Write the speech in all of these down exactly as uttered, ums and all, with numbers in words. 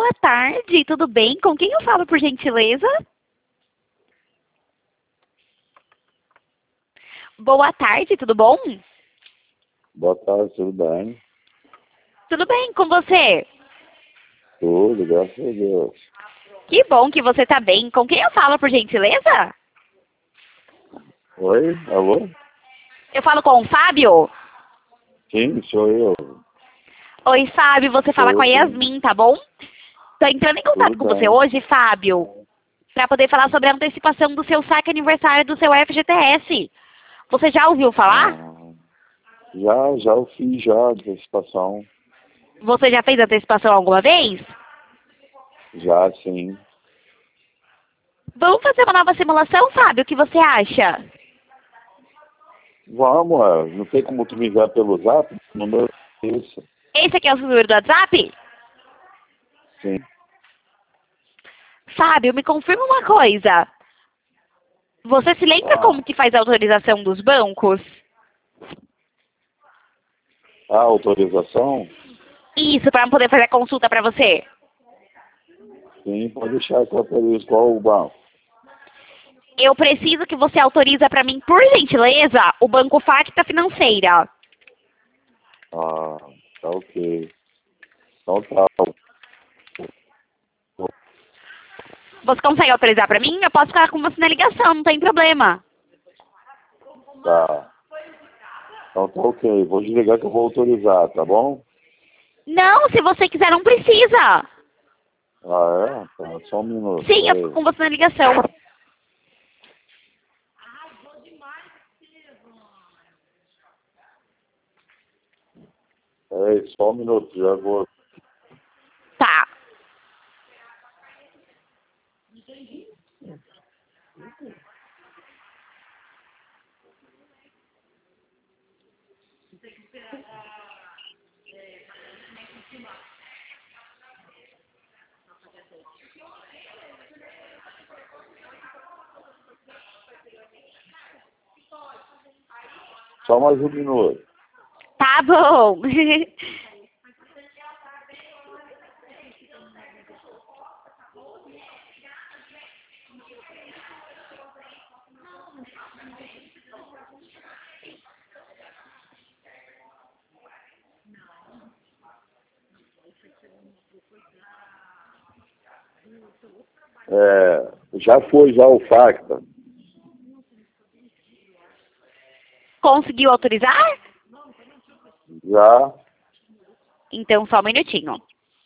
Boa tarde, tudo bem? Com quem eu falo, por gentileza? Boa tarde, tudo bom? Boa tarde, tudo bem? Tudo bem com você? Tudo, graças a Deus. Que bom que você tá bem. Com quem eu falo, por gentileza? Oi, alô? Eu falo com o Fábio? Sim, sou eu. Oi, Fábio, você Sou fala com eu, a sim. Yasmin, tá bom? Tô entrando em Tudo contato com você bem. hoje, Fábio, para poder falar sobre a antecipação do seu saque aniversário do seu F G T S. Você já ouviu falar? Ah, já, já eu fiz já a antecipação. Você já fez antecipação alguma vez? Já, sim. Vamos fazer uma nova simulação, Fábio? O que você acha? Vamos, é. Não tem como tu me enviar pelo zap? No meu isso. Esse aqui é o seu número do WhatsApp? Sim. Fábio, me confirma uma coisa. Você se lembra Ah, como que faz a autorização dos bancos? a autorização? Isso, para poder fazer a consulta para você. Sim, pode deixar que eu autorizo. Qual o banco? Eu preciso que você autoriza para mim, por gentileza, o Banco Facta Financeira. Ah, tá ok. Então tá. Você consegue autorizar para mim? Eu posso ficar com você na ligação, não tem problema. Tá. Então tá ok. Vou desligar que eu vou autorizar, tá bom? Não, se você quiser, não precisa. Ah, é? Tá, só um minuto, Sim, eu fico peraí. com você na ligação. Peraí, só um minuto, já vou. Tá. Só mais um minuto. Tá bom. É, já foi já o Facta? Conseguiu autorizar? Já. Então, só um minutinho.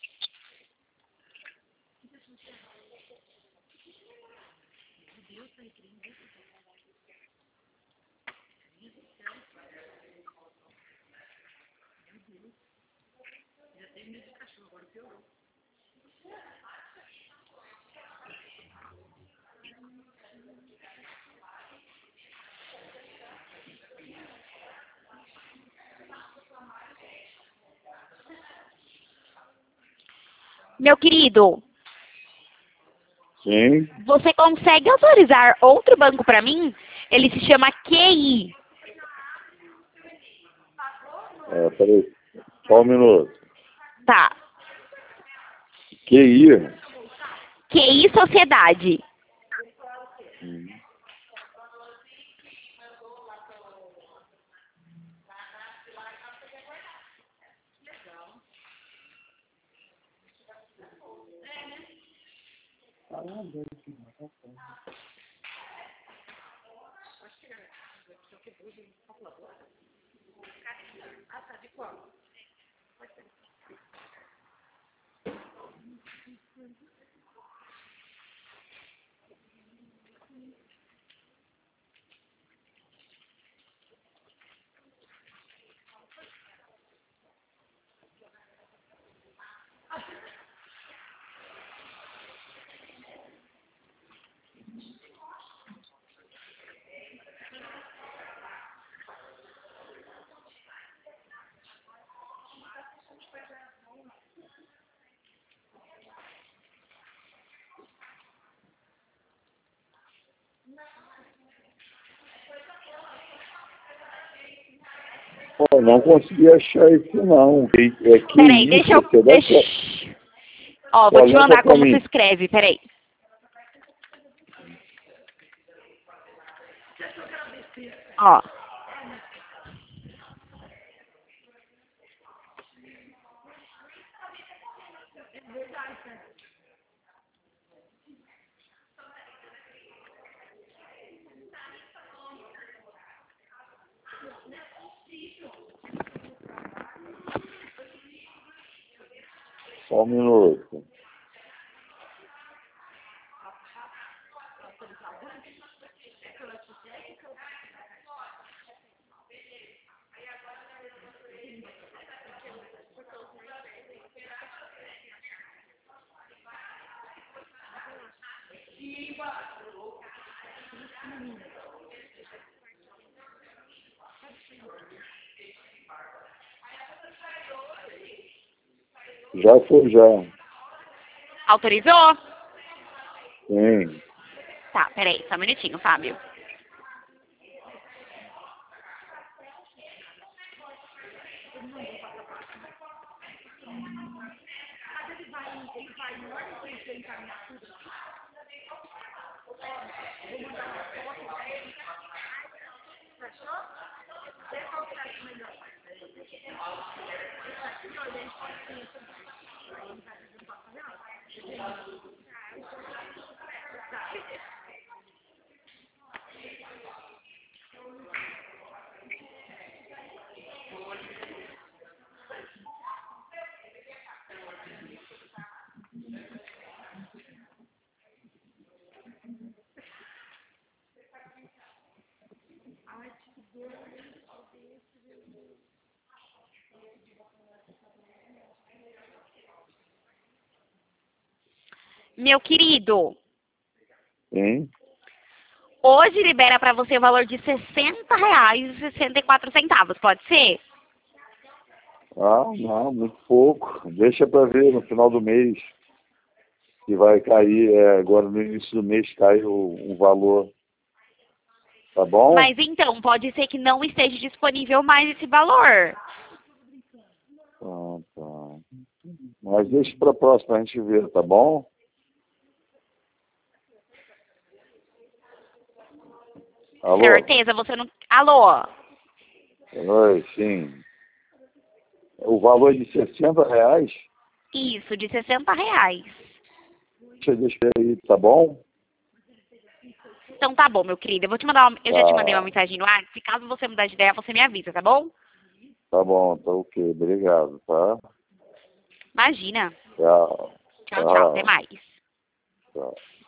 Meu querido, Sim. você consegue autorizar outro banco para mim? Ele se chama Q I. É, peraí, só um minuto. Tá. Q I? Q I Sociedade. Hum. Pô, não consegui achar isso não. É Q Peraí, I, deixa eu... sociedade. Deixa... Ó, vou te Olha mandar pra como mim. se escreve, peraí. Ó. Só um minuto. Já foi, já. Autorizou? Sim. Tá, peraí, só um minutinho, Fábio. Meu querido, Sim. hoje libera pra você o valor de sessenta reais e sessenta e quatro centavos, pode ser? Ah, não, muito pouco. Deixa para ver no final do mês. Que vai cair, é, agora no início do mês cai o, o valor. Tá bom? Mas então, pode ser que não esteja disponível mais esse valor. Ah, tá. Mas deixa para a próxima a gente ver, tá bom? Alô? Certeza, você não... Alô? Oi, sim. O valor de sessenta reais? Isso, de sessenta reais. Deixa, deixa aí, tá bom? Então tá bom, meu querido. Eu vou te mandar uma... Eu já te mandei uma Tá, mensagem no ar. Se caso você mudar de ideia, você me avisa, tá bom? tá bom, tá ok. Obrigado, tá? Imagina. Tchau. Tchau, tchau. Até Tchau. mais. Tchau.